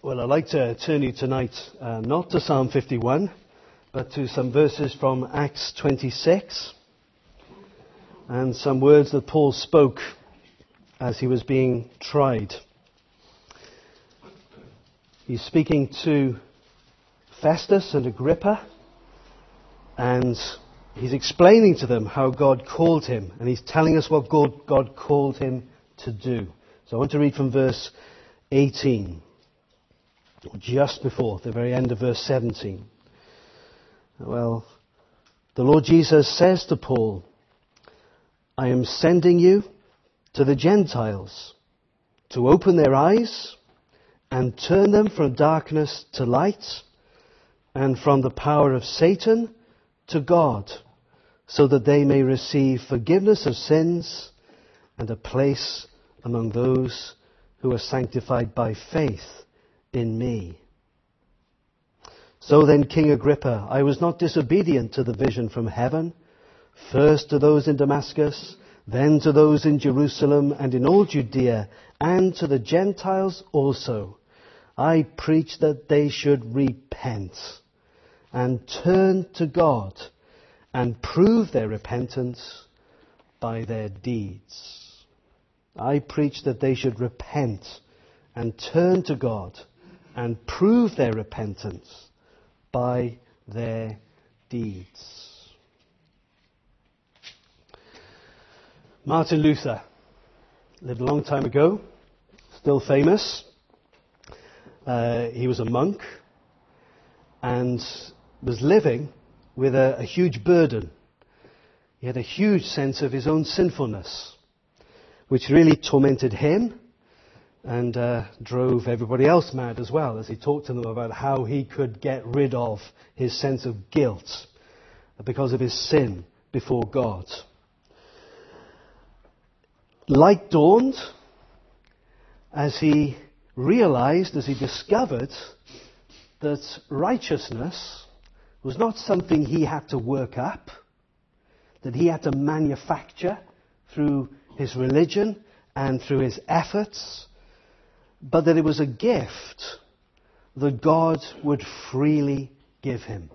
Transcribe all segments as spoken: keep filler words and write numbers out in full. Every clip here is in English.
Well, I'd like to turn you tonight uh, not to Psalm fifty-one, but to some verses from Acts twenty-six, and some words that Paul spoke as he was being tried. He's speaking to Festus and Agrippa, and he's explaining to them how God called him, and he's telling us what God, God called him to do. So I want to read from verse eighteen. Just before the very end of verse seventeen. Well, the Lord Jesus says to Paul, I am sending you to the Gentiles to open their eyes and turn them from darkness to light and from the power of Satan to God, so that they may receive forgiveness of sins and a place among those who are sanctified by faith in me. So then, King Agrippa, I was not disobedient to the vision from heaven, first to those in Damascus, then to those in Jerusalem and in all Judea, and to the Gentiles also. I preached that they should repent and turn to God and prove their repentance by their deeds. I preached that they should repent and turn to God and prove their repentance by their deeds. Martin Luther lived a long time ago, still famous. Uh, he was a monk and was living with a, a huge burden. He had a huge sense of his own sinfulness, which really tormented him and uh, drove everybody else mad as well, as he talked to them about how he could get rid of his sense of guilt because of his sin before God. Light dawned as he realized, as he discovered, that righteousness was not something he had to work up, that he had to manufacture through his religion and through his efforts, but that it was a gift that God would freely give him.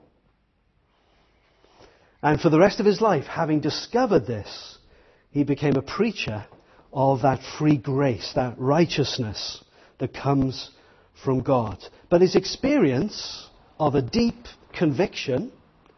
And for the rest of his life, having discovered this, he became a preacher of that free grace, that righteousness that comes from God. But his experience of a deep conviction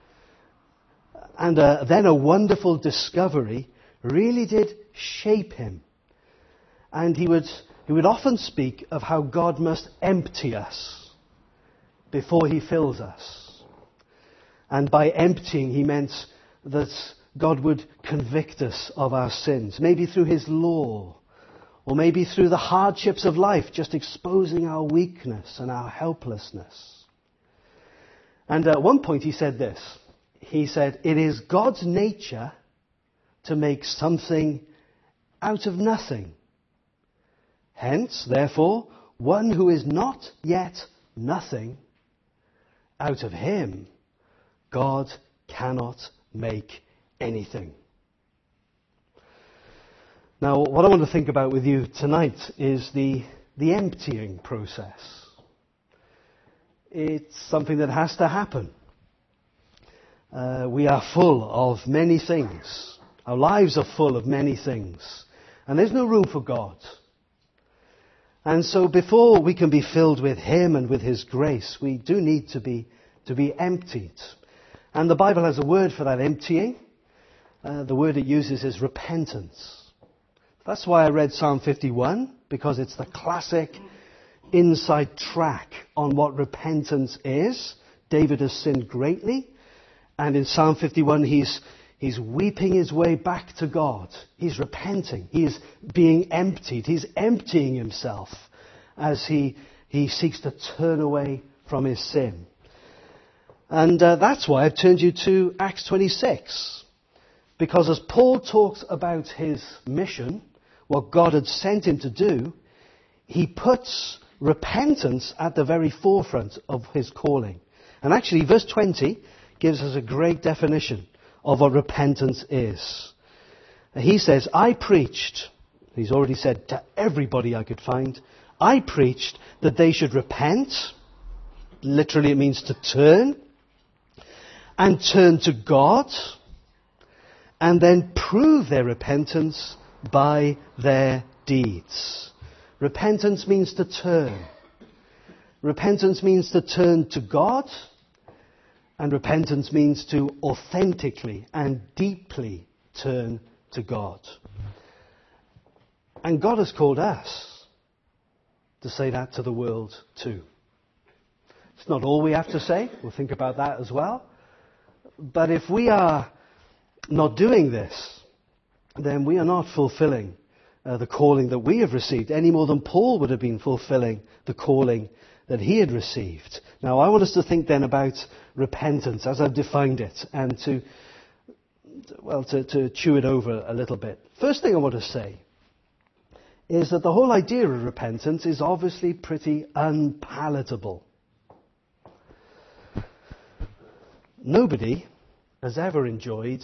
and a, then a wonderful discovery really did shape him. And he would He would often speak of how God must empty us before he fills us. And by emptying, he meant that God would convict us of our sins, maybe through his law, or maybe through the hardships of life, just exposing our weakness and our helplessness. And at one point he said this. He said, it is God's nature to make something out of nothing. Hence, therefore, one who is not yet nothing, out of him, God cannot make anything. Now, what I want to think about with you tonight is the, the emptying process. It's something that has to happen. Uh, we are full of many things. Our lives are full of many things. And there's no room for God. And so before we can be filled with him and with his grace, we do need to be to be emptied. And the Bible has a word for that emptying. Uh, the word it uses is repentance. That's why I read Psalm fifty-one, because it's the classic inside track on what repentance is. David has sinned greatly. And in Psalm fifty-one, he's He's weeping his way back to God. He's repenting. He's being emptied. He's emptying himself as he, he seeks to turn away from his sin. And uh, that's why I've turned you to Acts twenty-six. Because as Paul talks about his mission, what God had sent him to do, he puts repentance at the very forefront of his calling. And actually, verse twenty gives us a great definition of what repentance is. He says, I preached, he's already said, to everybody I could find, I preached that they should repent. Literally it means to turn. And turn to God. And then prove their repentance by their deeds. Repentance means to turn. Repentance means to turn to God. And repentance means to authentically and deeply turn to God. And God has called us to say that to the world too. It's not all we have to say. We'll think about that as well. But if we are not doing this, then we are not fulfilling uh, the calling that we have received any more than Paul would have been fulfilling the calling that he had received. Now, I want us to think then about repentance as I've defined it, and to, well, to, to chew it over a little bit. First thing I want to say is that the whole idea of repentance is obviously pretty unpalatable. Nobody has ever enjoyed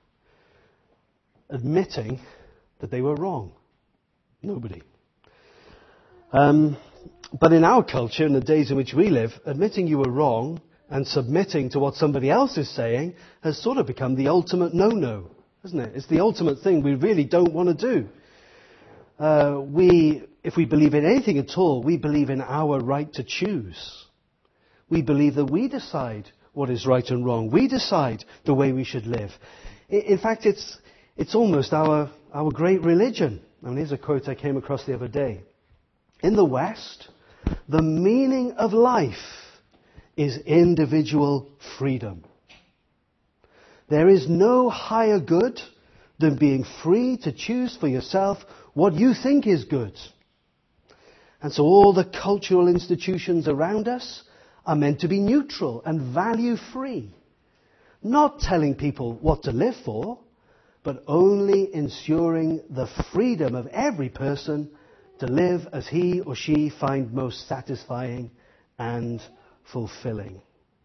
admitting that they were wrong. Nobody. Um, but in our culture, in the days in which we live, admitting you were wrong and submitting to what somebody else is saying has sort of become the ultimate no-no, hasn't it? It's the ultimate thing we really don't want to do. Uh, we, if we believe in anything at all, we believe in our right to choose. We believe that we decide what is right and wrong. We decide the way we should live. In, in fact, it's it's almost our our great religion. I mean, here's a quote I came across the other day. In the West, the meaning of life is individual freedom. There is no higher good than being free to choose for yourself what you think is good. And so all the cultural institutions around us are meant to be neutral and value-free. Not telling people what to live for, but only ensuring the freedom of every person to live as he or she find most satisfying and fulfilling.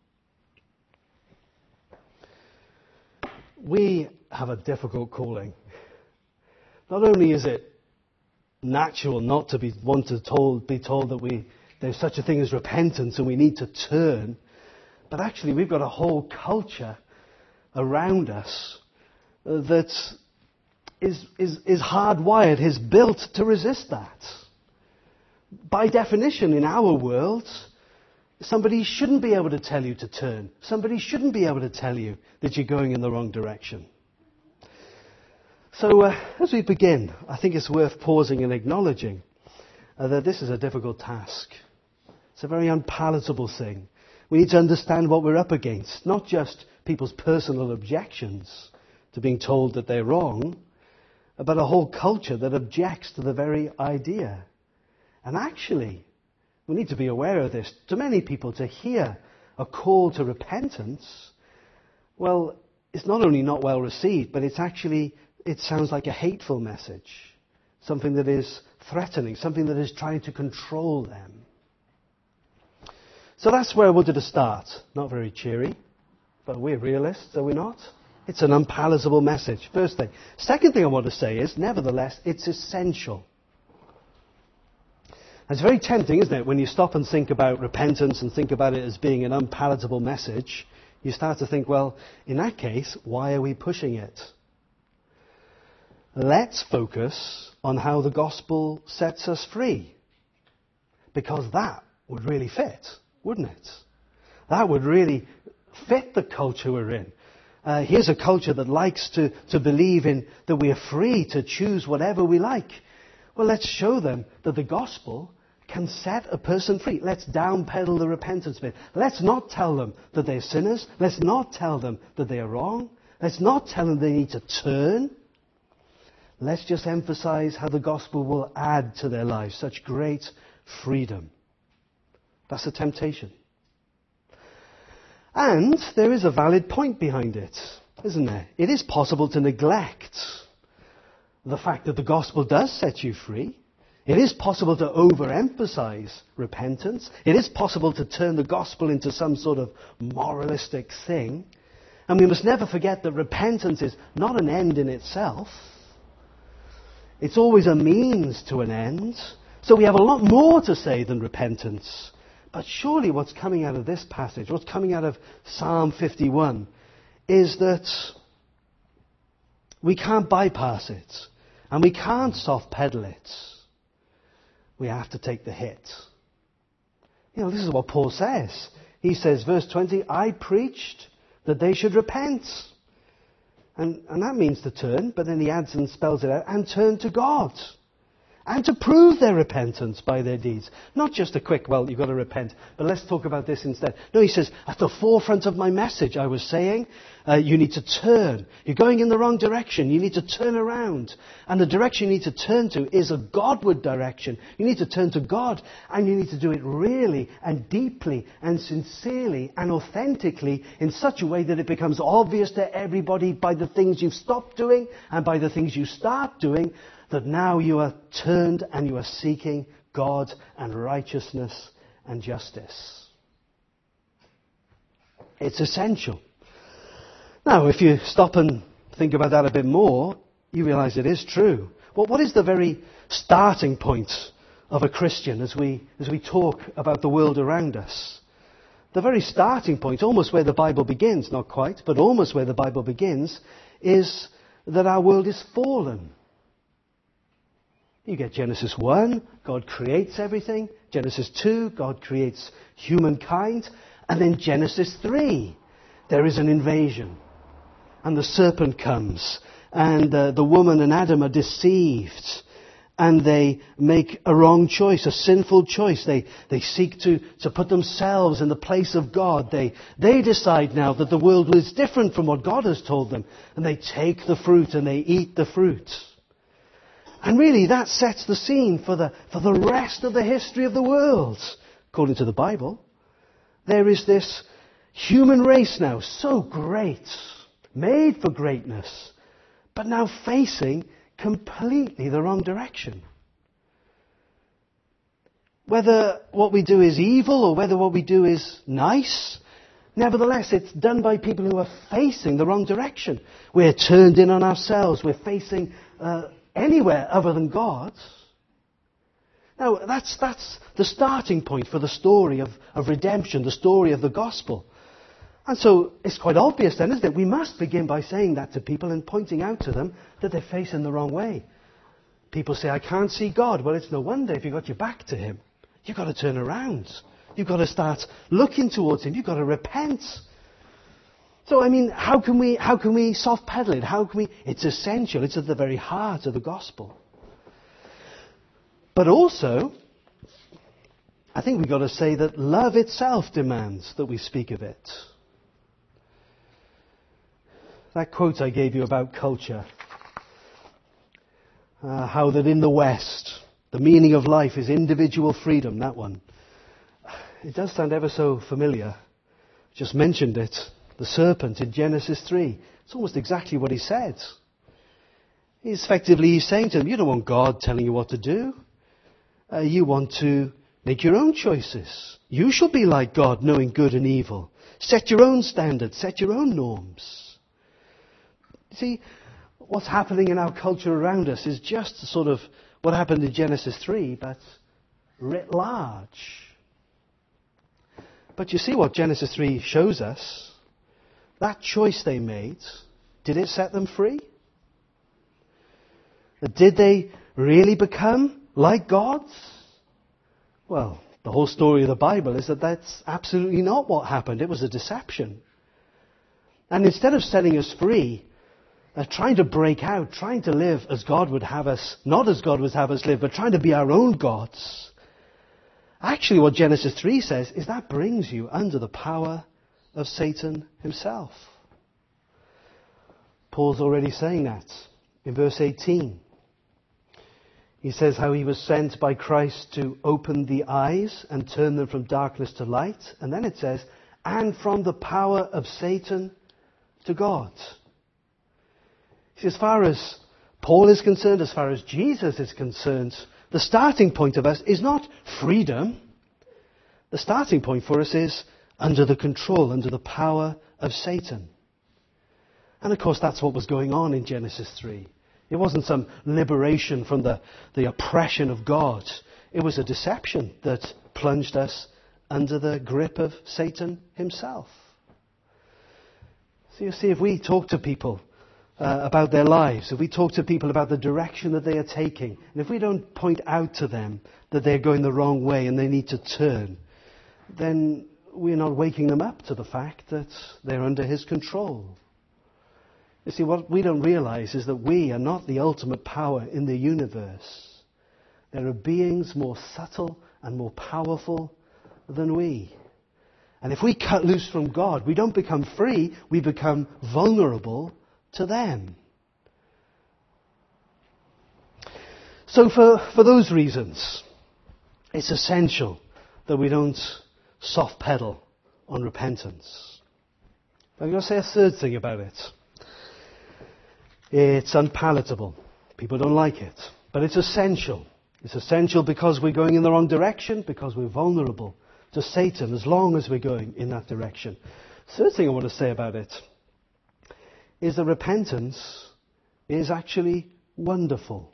We have a difficult calling. Not only is it natural not to be want to told, be told that we there's such a thing as repentance and we need to turn, but actually we've got a whole culture around us uh, that is, is, is hardwired, is built to resist that. By definition, in our world, somebody shouldn't be able to tell you to turn. Somebody shouldn't be able to tell you that you're going in the wrong direction. So uh, as we begin, I think it's worth pausing and acknowledging uh, that this is a difficult task. It's a very unpalatable thing. We need to understand what we're up against, not just people's personal objections to being told that they're wrong, but a whole culture that objects to the very idea. And actually, we need to be aware of this. To many people, to hear a call to repentance, well, it's not only not well received, but it's actually, it sounds like a hateful message. Something that is threatening, something that is trying to control them. So that's where I wanted to start. Not very cheery, but we're realists, are we not? It's an unpalatable message, first thing. Second thing I want to say is, nevertheless, it's essential. It's very tempting, isn't it, when you stop and think about repentance and think about it as being an unpalatable message, you start to think, well, in that case, why are we pushing it? Let's focus on how the gospel sets us free. Because that would really fit, wouldn't it? That would really fit the culture we're in. Uh, here's a culture that likes to, to believe in that we are free to choose whatever we like. Well, let's show them that the gospel can set a person free. Let's downpedal the repentance bit. Let's not tell them that they're sinners. Let's not tell them that they are wrong. Let's not tell them they need to turn. Let's just emphasize how the gospel will add to their lives such great freedom. That's the temptation. And there is a valid point behind it, isn't there? It is possible to neglect the fact that the gospel does set you free. It is possible to overemphasize repentance. It is possible to turn the gospel into some sort of moralistic thing. And we must never forget that repentance is not an end in itself. It's always a means to an end. So we have a lot more to say than repentance. But surely what's coming out of this passage, what's coming out of Psalm fifty-one, is that we can't bypass it. And we can't soft pedal it. We have to take the hit. You know, this is what Paul says. He says, verse twenty, I preached that they should repent. And, and that means to turn, but then he adds and spells it out, and turn to God. And to prove their repentance by their deeds. Not just a quick, well, you've got to repent, but let's talk about this instead. No, he says, at the forefront of my message, I was saying, uh, you need to turn. You're going in the wrong direction. You need to turn around. And the direction you need to turn to is a Godward direction. You need to turn to God, and you need to do it really and deeply and sincerely and authentically in such a way that it becomes obvious to everybody by the things you've stopped doing and by the things you start doing, that now you are turned and you are seeking God and righteousness and justice. It's essential. Now, if you stop and think about that a bit more, you realize it is true. Well, what is the very starting point of a Christian as we, as we talk about the world around us? The very starting point, almost where the Bible begins, not quite, but almost where the Bible begins, is that our world is fallen. You get Genesis one, God creates everything. Genesis two, God creates humankind. And then Genesis three, there is an invasion. And the serpent comes. And uh, the woman and Adam are deceived. And they make a wrong choice, a sinful choice. They, they seek to, to put themselves in the place of God. They, they decide now that the world is different from what God has told them. And they take the fruit and they eat the fruit. And really, that sets the scene for the, for the rest of the history of the world. According to the Bible, there is this human race now, so great, made for greatness, but now facing completely the wrong direction. Whether what we do is evil or whether what we do is nice, nevertheless, it's done by people who are facing the wrong direction. We're turned in on ourselves. We're facing Uh, anywhere other than God. Now, that's, that's the starting point for the story of, of redemption, the story of the gospel. And so it's quite obvious then, isn't it? We must begin by saying that to people and pointing out to them that they're facing the wrong way. People say, I can't see God. Well, it's no wonder if you've got your back to him. You've got to turn around. You've got to start looking towards him. You've got to repent. So, I mean, how can we, how can we soft pedal it? How can we, it's essential. It's at the very heart of the gospel. But also, I think we've got to say that love itself demands that we speak of it. That quote I gave you about culture, uh, how that in the West, the meaning of life is individual freedom, that one. It does sound ever so familiar. Just mentioned it. The serpent in Genesis three. It's almost exactly what he said. He's effectively he's saying to them, you don't want God telling you what to do. Uh, you want to make your own choices. You shall be like God, knowing good and evil. Set your own standards. Set your own norms. See, what's happening in our culture around us is just sort of what happened in Genesis three, but writ large. But you see what Genesis three shows us? That choice they made, did it set them free? Did they really become like God? Well, the whole story of the Bible is that that's absolutely not what happened. It was a deception. And instead of setting us free, uh, trying to break out, trying to live as God would have us, not as God would have us live, but trying to be our own gods, actually what Genesis three says is that brings you under the power of Satan himself. Paul's already saying that in verse eighteen. He says how he was sent by Christ to open the eyes and turn them from darkness to light. And then it says, and from the power of Satan to God. See, as far as Paul is concerned, as far as Jesus is concerned, the starting point of us is not freedom. The starting point for us is under the control, under the power of Satan. And of course that's what was going on in Genesis three. It wasn't some liberation from the, the oppression of God. It was a deception that plunged us under the grip of Satan himself. So you see, if we talk to people uh, about their lives, if we talk to people about the direction that they are taking, and if we don't point out to them that they're going the wrong way and they need to turn, then we're not waking them up to the fact that they're under his control. You see, what we don't realize is that we are not the ultimate power in the universe. There are beings more subtle and more powerful than we. And if we cut loose from God, we don't become free, we become vulnerable to them. So for, for those reasons, it's essential that we don't soft pedal on repentance. I'm going to say a third thing about it. It's unpalatable. People don't like it. But it's essential. It's essential because we're going in the wrong direction, because we're vulnerable to Satan as long as we're going in that direction. Third thing I want to say about it is that repentance is actually wonderful.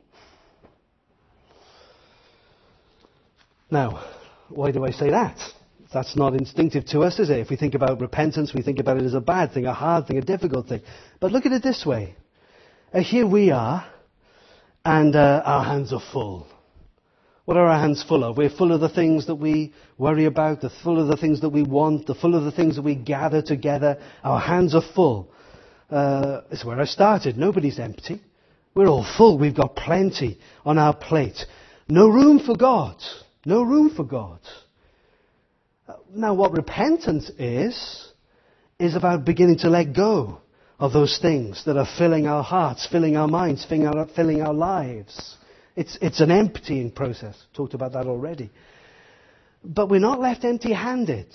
Now, why do I say that? That's not instinctive to us, is it? If we think about repentance, we think about it as a bad thing, a hard thing, a difficult thing. But look at it this way. Uh, here we are, and uh, our hands are full. What are our hands full of? We're full of the things that we worry about, the full of the things that we want, the full of the things that we gather together. Our hands are full. Uh, it's where I started. Nobody's empty. We're all full. We've got plenty on our plate. No room for God. No room for God. Uh, now, what repentance is, is about beginning to let go of those things that are filling our hearts, filling our minds, filling our, filling our lives. It's, it's an emptying process. Talked about that already. But we're not left empty-handed.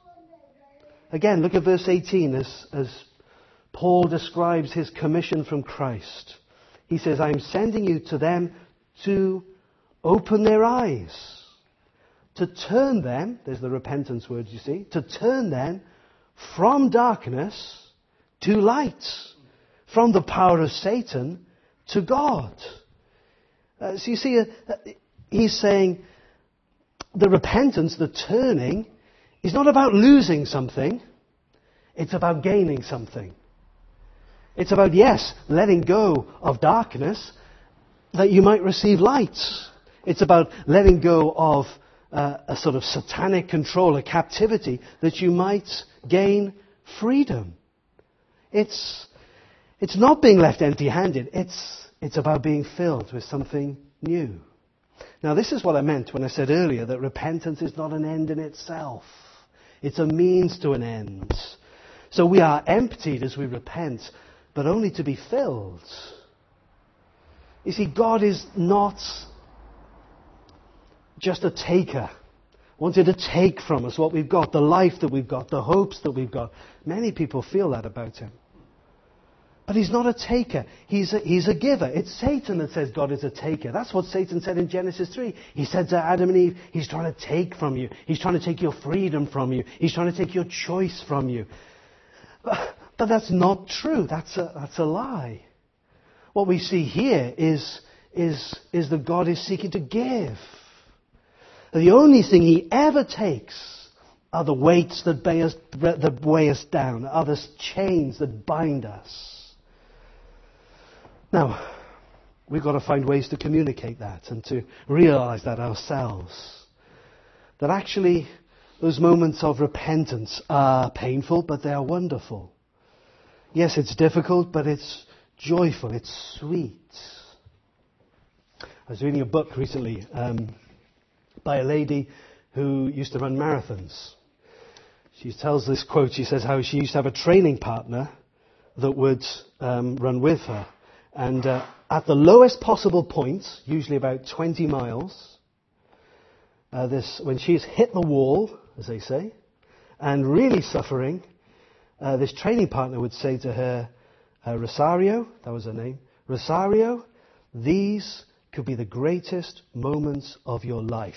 Again, look at verse eighteen as, as Paul describes his commission from Christ. He says, I am sending you to them to open their eyes, to turn them, there's the repentance word you see, to turn them from darkness to light, from the power of Satan to God. Uh, so you see, uh, uh, he's saying the repentance, the turning, is not about losing something. It's about gaining something. It's about, yes, letting go of darkness that you might receive light. It's about letting go of uh, a sort of satanic control, a captivity, that you might gain freedom. It's, it's not being left empty-handed. It's It's about being filled with something new. Now, this is what I meant when I said earlier that repentance is not an end in itself. It's a means to an end. So we are emptied as we repent, but only to be filled. You see, God is not just a taker, wanting to take from us what we've got, the life that we've got, the hopes that we've got. Many people feel that about him. But he's not a taker. He's a, he's a giver. It's Satan that says God is a taker. That's what Satan said in Genesis three. He said to Adam and Eve, he's trying to take from you. He's trying to take your freedom from you. He's trying to take your choice from you. But, but that's not true. That's a, that's a lie. What we see here is, is, is that God is seeking to give. The only thing he ever takes are the weights that weigh us, that weigh us down, are the chains that bind us. Now, we've got to find ways to communicate that and to realize that ourselves. That actually those moments of repentance are painful, but they are wonderful. Yes, it's difficult, but it's joyful, it's sweet. I was reading a book recently um, by a lady who used to run marathons. She tells this quote, she says how she used to have a training partner that would um, run with her. And uh, at the lowest possible point, usually about twenty miles, uh, this when she's hit the wall, as they say, and really suffering, uh, this training partner would say to her, uh, Rosario, that was her name, Rosario, these could be the greatest moments of your life.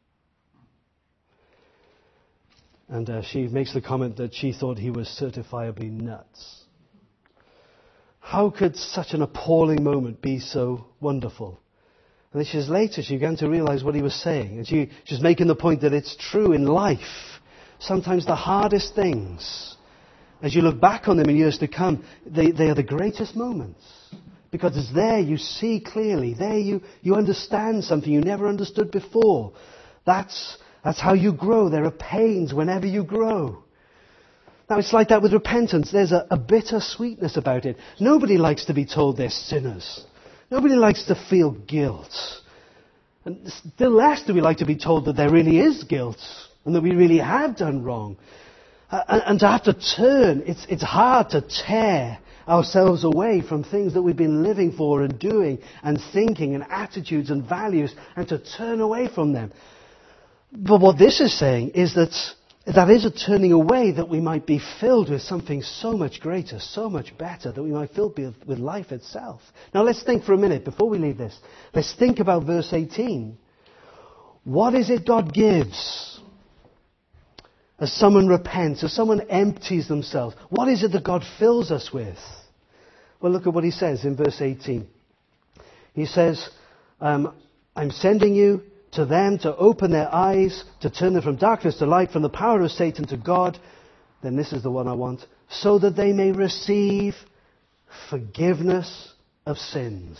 And uh, she makes the comment that she thought he was certifiably nuts. How could such an appalling moment be so wonderful? And then she says later she began to realize what he was saying. And she, she's making the point that it's true in life. Sometimes the hardest things, as you look back on them in years to come, they, they are the greatest moments. Because it's there you see clearly. There you, you understand something you never understood before. That's, that's how you grow. There are pains whenever you grow. Now it's like that with repentance. There's a, a bitter sweetness about it. Nobody likes to be told they're sinners. Nobody likes to feel guilt. And still less do we like to be told that there really is guilt and that we really have done wrong. Uh, and, and to have to turn, it's, it's hard to tear ourselves away from things that we've been living for and doing and thinking and attitudes and values, and to turn away from them. But what this is saying is that that is a turning away that we might be filled with something so much greater, so much better, that we might fill with, with life itself. Now let's think for a minute, before we leave this, let's think about verse eighteen. What is it God gives as someone repents, as someone empties themselves? What is it that God fills us with? Well, look at what he says in verse eighteen. He says, um, I'm sending you to them to open their eyes, to turn them from darkness to light, from the power of Satan to God. Then this is the one I want. So that they may receive forgiveness of sins.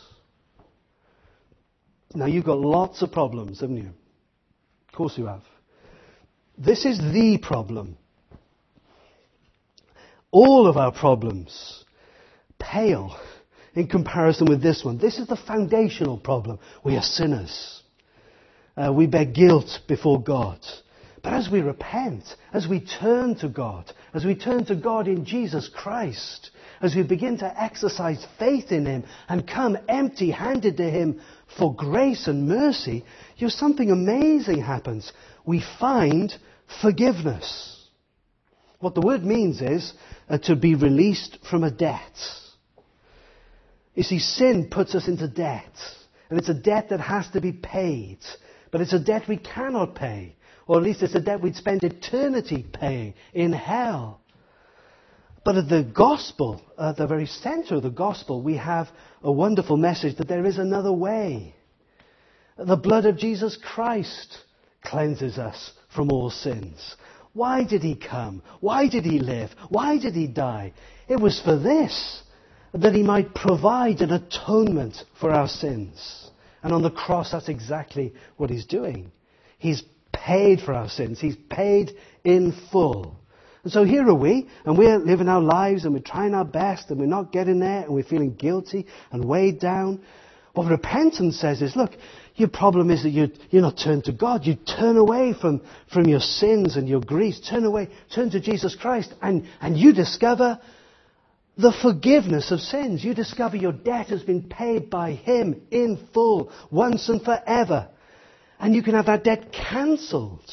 Now you've got lots of problems, haven't you? Of course you have. This is the problem. All of our problems pale in comparison with this one. This is the foundational problem. We are sinners. Uh, we bear guilt before God. But as we repent, as we turn to God, as we turn to God in Jesus Christ, as we begin to exercise faith in Him and come empty-handed to Him for grace and mercy, you know, something amazing happens. We find forgiveness. What the word means is uh, to be released from a debt. You see, sin puts us into debt. And it's a debt that has to be paid. But it's a debt we cannot pay. Or at least it's a debt we'd spend eternity paying in hell. But at the gospel, at the very center of the gospel, we have a wonderful message that there is another way. The blood of Jesus Christ cleanses us from all sins. Why did He come? Why did He live? Why did He die? It was for this, that He might provide an atonement for our sins. And on the cross, that's exactly what He's doing. He's paid for our sins. He's paid in full. And so here are we, and we're living our lives, and we're trying our best, and we're not getting there, and we're feeling guilty and weighed down. What repentance says is, look, your problem is that you, you're not turned to God. You turn away from, from your sins and your griefs. Turn away, turn to Jesus Christ, and, and you discover the forgiveness of sins. You discover your debt has been paid by Him in full, once and forever. And you can have that debt cancelled.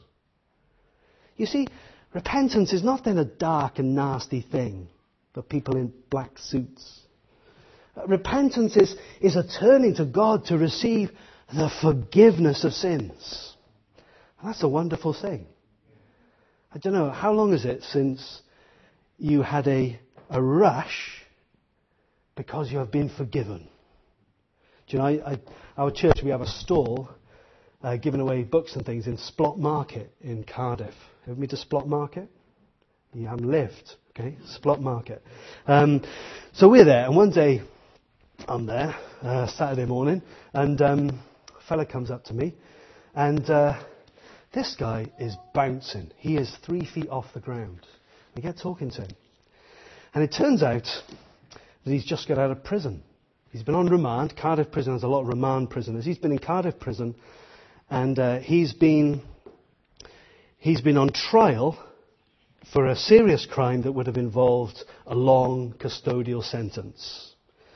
You see, repentance is not then a dark and nasty thing for people in black suits. Repentance is, is a turning to God to receive the forgiveness of sins. And that's a wonderful thing. I don't know, how long is it since you had a, a rush because you have been forgiven? Do you know, I, I, our church, we have a stall uh, giving away books and things in Splot Market in Cardiff. Ever been to Splot Market? You haven't lived, okay? Splot Market. Um, so we're there, and one day I'm there, uh, Saturday morning, and um, a fella comes up to me, and uh, this guy is bouncing. He is three feet off the ground. We get talking to him. And it turns out that he's just got out of prison. He's been on remand. Cardiff Prison has a lot of remand prisoners. He's been in Cardiff Prison, and uh, he's been he's been on trial for a serious crime that would have involved a long custodial sentence.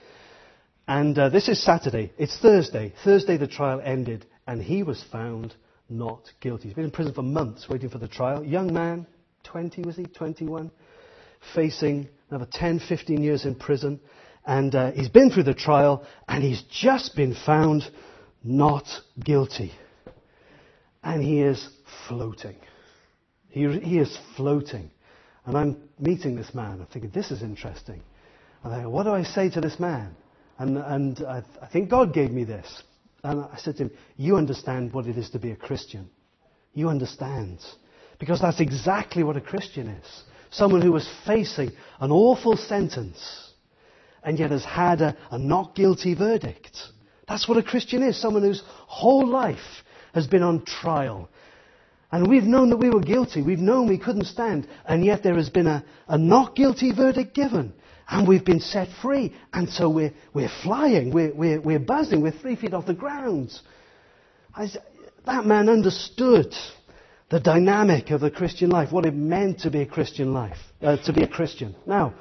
And uh, this is Saturday. It's Thursday. Thursday the trial ended, and he was found not guilty. He's been in prison for months waiting for the trial. Young man, twenty was he? twenty-one. Facing another ten, fifteen years in prison. And uh, he's been through the trial, and he's just been found not guilty. And he is floating. He, he is floating. And I'm meeting this man. I'm thinking, this is interesting. And I go, what do I say to this man? And, and I, I think God gave me this. And I said to him, you understand what it is to be a Christian. You understand. Because that's exactly what a Christian is. Someone who was facing an awful sentence and yet has had a, a not guilty verdict. That's what a Christian is. Someone whose whole life has been on trial. And we've known that we were guilty. We've known we couldn't stand. And yet there has been a, a not guilty verdict given. And we've been set free. And so we're, we're flying. We're, we're, we're buzzing. We're three feet off the ground. I, that man understood the dynamic of the Christian life, what it meant to be a Christian life, uh, to be a Christian. Now,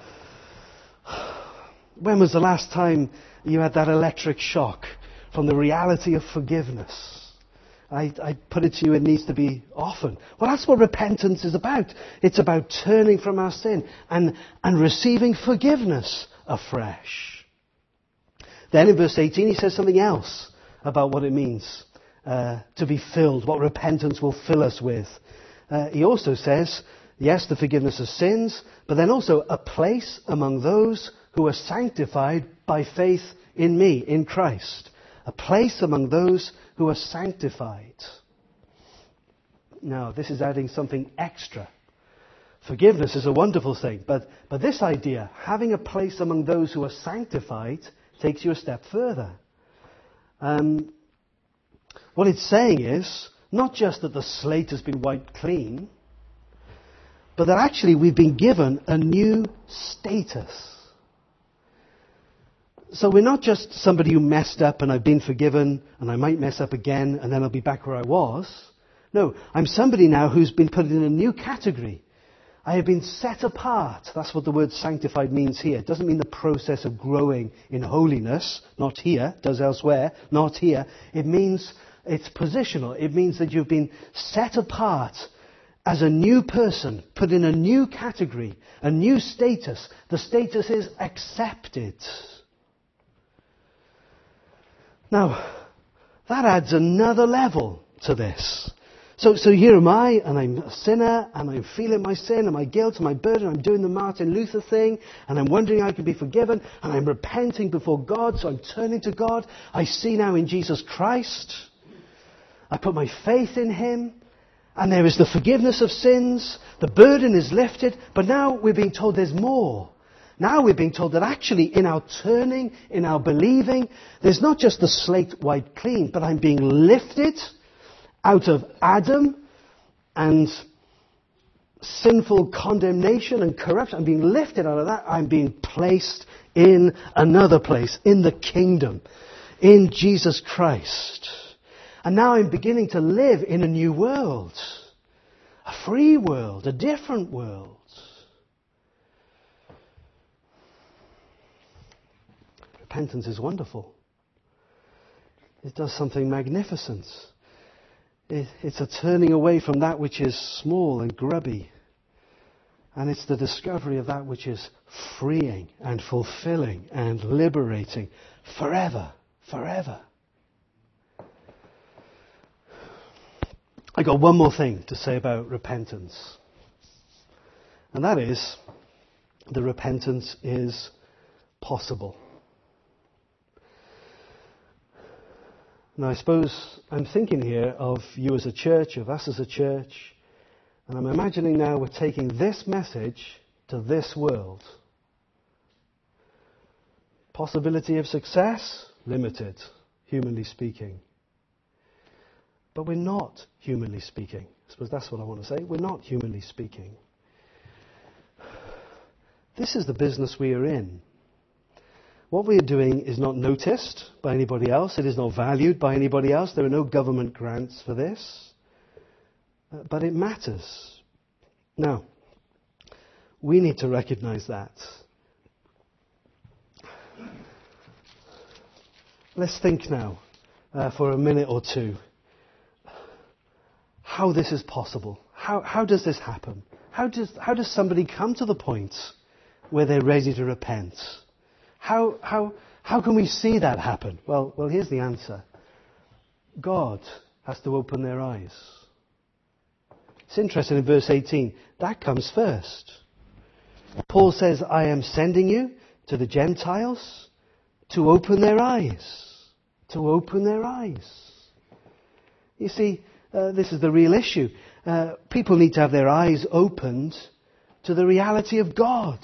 when was the last time you had that electric shock from the reality of forgiveness? I, I put it to you, it needs to be often. Well, that's what repentance is about. It's about turning from our sin and, and receiving forgiveness afresh. Then in verse eighteen, he says something else about what it means uh, to be filled, what repentance will fill us with. Uh, he also says, yes, the forgiveness of sins, but then also a place among those who are sanctified by faith in me, in Christ. A place among those who are sanctified. Now, this is adding something extra. Forgiveness is a wonderful thing, but, but this idea, having a place among those who are sanctified, takes you a step further. Um, what it's saying is, not just that the slate has been wiped clean, but that actually we've been given a new status. So we're not just somebody who messed up and I've been forgiven and I might mess up again and then I'll be back where I was. No, I'm somebody now who's been put in a new category. I have been set apart. That's what the word sanctified means here. It doesn't mean the process of growing in holiness. Not here. It does elsewhere. Not here. It means it's positional. It means that you've been set apart as a new person, put in a new category, a new status. The status is accepted. Now, that adds another level to this. So, so here am I, and I'm a sinner, and I'm feeling my sin, and my guilt, and my burden. I'm doing the Martin Luther thing, and I'm wondering how I can be forgiven, and I'm repenting before God, so I'm turning to God. I see now in Jesus Christ. I put my faith in Him, and there is the forgiveness of sins. The burden is lifted, but now we're being told there's more. Now we're being told that actually in our turning, in our believing, there's not just the slate wiped clean, but I'm being lifted out of Adam and sinful condemnation and corruption. I'm being lifted out of that. I'm being placed in another place, in the kingdom, in Jesus Christ. And now I'm beginning to live in a new world, a free world, a different world. Repentance is wonderful. It does something magnificent. It, it's a turning away from that which is small and grubby. And it's the discovery of that which is freeing and fulfilling and liberating forever, forever. I got one more thing to say about repentance. And that is that repentance is possible. Now, I suppose I'm thinking here of you as a church, of us as a church, and I'm imagining now we're taking this message to this world. Possibility of success? Limited, humanly speaking. But we're not humanly speaking. I suppose that's what I want to say. We're not humanly speaking. This is the business we are in. What we are doing is not noticed by anybody else. It is not valued by anybody else. There are no government grants for this. Uh, but it matters. Now, we need to recognize that. Let's think now uh, for a minute or two how this is possible. How, how does this happen? How does, how does somebody come to the point where they're ready to repent? How, how, how can we see that happen? Well, well, here's the answer. God has to open their eyes. It's interesting in verse eighteen. That comes first. Paul says, I am sending you to the Gentiles to open their eyes. to open their eyes. You see, uh, this is the real issue. Uh, people need to have their eyes opened to the reality of God.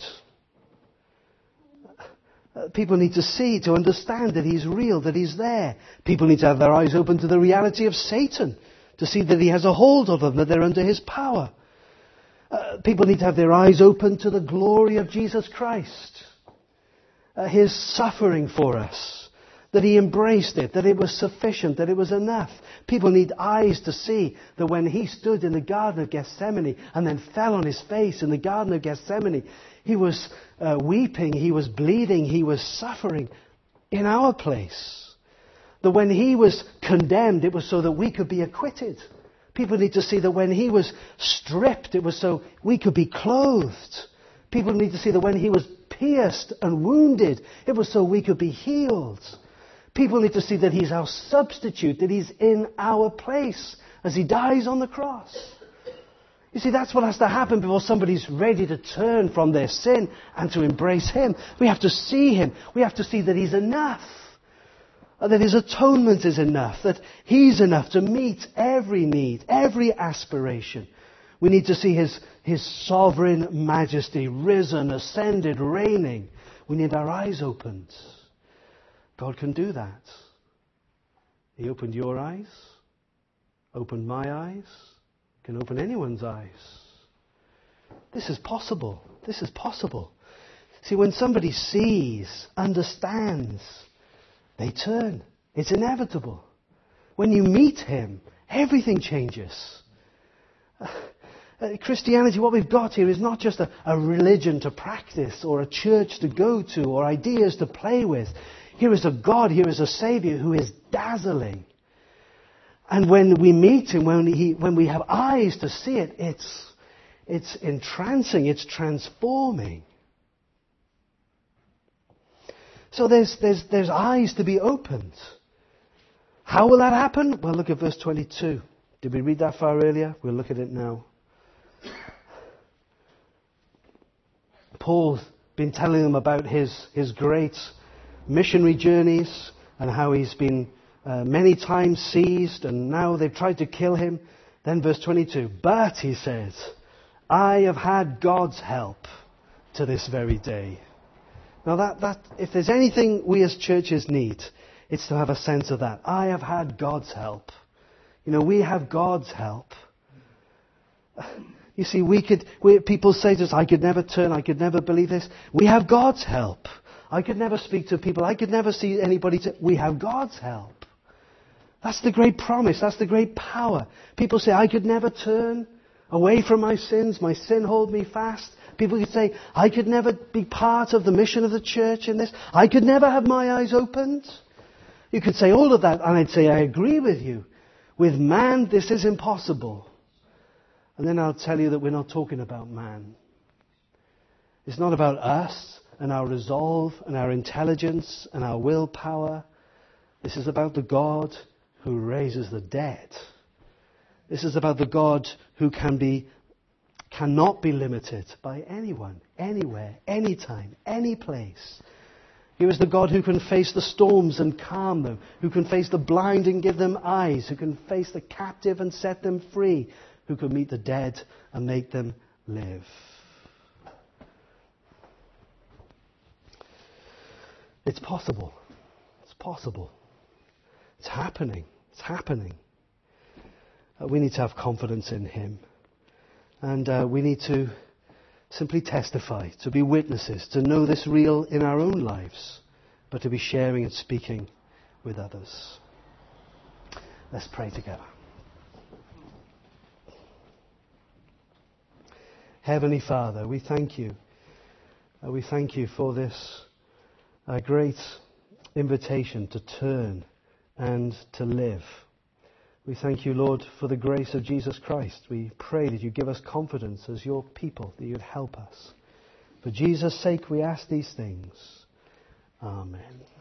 Uh, people need to see, to understand that He's real, that He's there. People need to have their eyes open to the reality of Satan, to see that he has a hold of them, that they're under his power. Uh, people need to have their eyes open to the glory of Jesus Christ. Uh, his suffering for us. That He embraced it, that it was sufficient, that it was enough. People need eyes to see that when He stood in the Garden of Gethsemane and then fell on His face in the Garden of Gethsemane, He was uh, weeping, He was bleeding, He was suffering in our place. That when He was condemned, it was so that we could be acquitted. People need to see that when He was stripped, it was so we could be clothed. People need to see that when He was pierced and wounded, it was so we could be healed. People need to see that He's our substitute, that He's in our place as He dies on the cross. You see, that's what has to happen before somebody's ready to turn from their sin and to embrace Him. We have to see Him. We have to see that He's enough. That His atonement is enough. That He's enough to meet every need, every aspiration. We need to see His, His sovereign majesty, risen, ascended, reigning. We need our eyes opened. God can do that. He opened your eyes, opened my eyes, can open anyone's eyes. This is possible. This is possible. See, when somebody sees, understands, they turn. It's inevitable. When you meet Him, everything changes. Uh, Christianity, what we've got here is not just a, a religion to practice or a church to go to or ideas to play with. Here is a God, here is a Saviour who is dazzling. And when we meet Him, when, he, when we have eyes to see it, it's, it's entrancing, it's transforming. So there's, there's, there's eyes to be opened. How will that happen? Well, look at verse twenty-two. Did we read that far earlier? We'll look at it now. Paul's been telling them about his, his great missionary journeys and how he's been uh, many times seized and now they've tried to kill him. Then verse twenty-two, but, he says, I have had God's help to this very day. Now that, that, if there's anything we as churches need, it's to have a sense of that. I have had God's help. You know, we have God's help. You see, we could, we, people say to us, I could never turn, I could never believe this. We have God's help. I could never speak to people, I could never see anybody to, we have God's help. That's the great promise, that's the great power. People say, I could never turn away from my sins, my sin hold me fast. People could say, I could never be part of the mission of the church in this. I could never have my eyes opened. You could say all of that, and I'd say, I agree with you. With man, this is impossible. And then I'll tell you that we're not talking about man. It's not about us and our resolve and our intelligence and our willpower. This is about the God who raises the dead. This is about the God who can be, cannot be limited by anyone, anywhere, anytime, any place. Here is the God who can face the storms and calm them, who can face the blind and give them eyes, who can face the captive and set them free, who can meet the dead and make them live. It's possible. It's possible. It's happening. It's happening. Uh, we need to have confidence in Him. And uh, we need to simply testify, to be witnesses, to know this real in our own lives, but to be sharing and speaking with others. Let's pray together. Heavenly Father, we thank you. Uh, we thank you for this uh, great invitation to turn and to live. We thank you, Lord, for the grace of Jesus Christ. We pray that you give us confidence as your people, that you'd help us. For Jesus' sake, we ask these things. Amen.